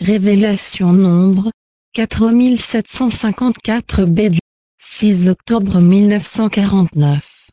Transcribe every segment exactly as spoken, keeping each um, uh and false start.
Révélation Nombre, quatre mille sept cent cinquante-quatre b du six octobre mille neuf cent quarante-neuf.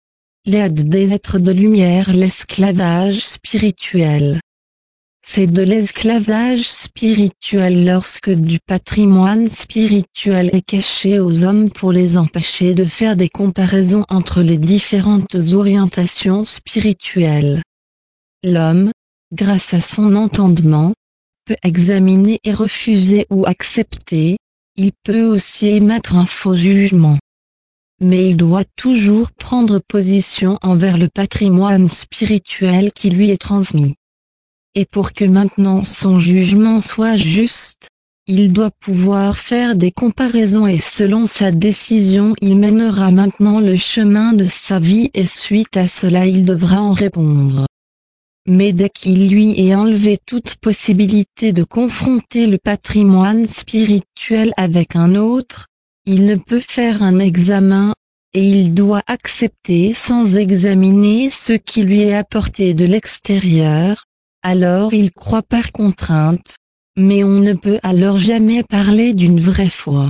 L'aide des êtres de lumière. L'esclavage spirituel. C'est de l'esclavage spirituel lorsque du patrimoine spirituel est caché aux hommes pour les empêcher de faire des comparaisons entre les différentes orientations spirituelles. L'homme, grâce à son entendement, peut examiner et refuser ou accepter, il peut aussi émettre un faux jugement. Mais il doit toujours prendre position envers le patrimoine spirituel qui lui est transmis. Et pour que maintenant son jugement soit juste, il doit pouvoir faire des comparaisons et selon sa décision il mènera maintenant le chemin de sa vie et suite à cela il devra en répondre. Mais dès qu'il lui est enlevé toute possibilité de confronter le patrimoine spirituel avec un autre, il ne peut faire un examen, et il doit accepter sans examiner ce qui lui est apporté de l'extérieur, alors il croit par contrainte, mais on ne peut alors jamais parler d'une vraie foi.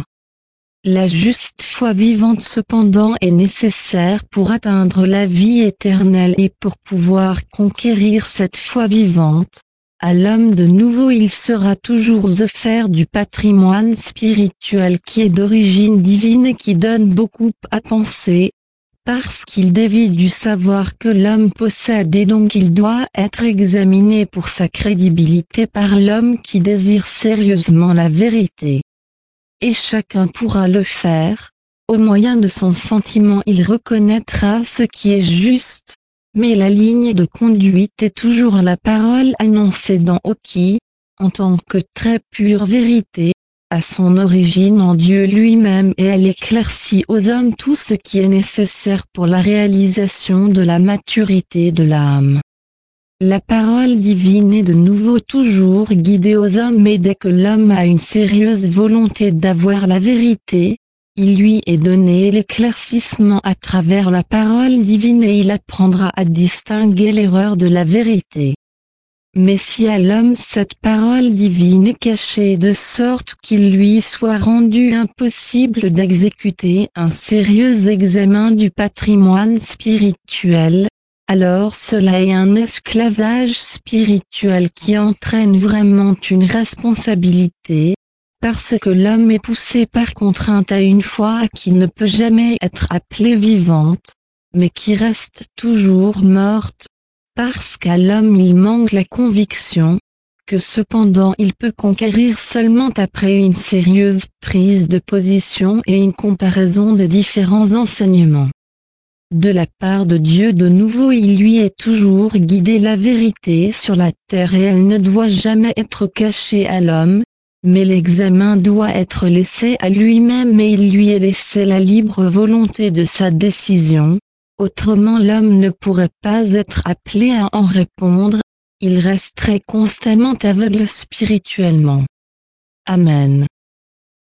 La juste foi vivante cependant est nécessaire pour atteindre la vie éternelle et pour pouvoir conquérir cette foi vivante. À l'homme de nouveau il sera toujours offert du patrimoine spirituel qui est d'origine divine et qui donne beaucoup à penser, parce qu'il dévie du savoir que l'homme possède et donc il doit être examiné pour sa crédibilité par l'homme qui désire sérieusement la vérité. Et chacun pourra le faire, au moyen de son sentiment il reconnaîtra ce qui est juste, mais la ligne de conduite est toujours la parole annoncée dans Oki, en tant que très pure vérité, à son origine en Dieu lui-même et elle éclaircit aux hommes tout ce qui est nécessaire pour la réalisation de la maturité de l'âme. La parole divine est de nouveau toujours guidée aux hommes mais dès que l'homme a une sérieuse volonté d'avoir la vérité, il lui est donné l'éclaircissement à travers la parole divine et il apprendra à distinguer l'erreur de la vérité. Mais si à l'homme cette parole divine est cachée de sorte qu'il lui soit rendu impossible d'exécuter un sérieux examen du patrimoine spirituel, alors cela est un esclavage spirituel qui entraîne vraiment une responsabilité, parce que l'homme est poussé par contrainte à une foi qui ne peut jamais être appelée vivante, mais qui reste toujours morte, parce qu'à l'homme il manque la conviction, que cependant il peut conquérir seulement après une sérieuse prise de position et une comparaison des différents enseignements. De la part de Dieu de nouveau il lui est toujours guidé la vérité sur la terre et elle ne doit jamais être cachée à l'homme, mais l'examen doit être laissé à lui-même et il lui est laissé la libre volonté de sa décision, autrement l'homme ne pourrait pas être appelé à en répondre, il resterait constamment aveugle spirituellement. Amen.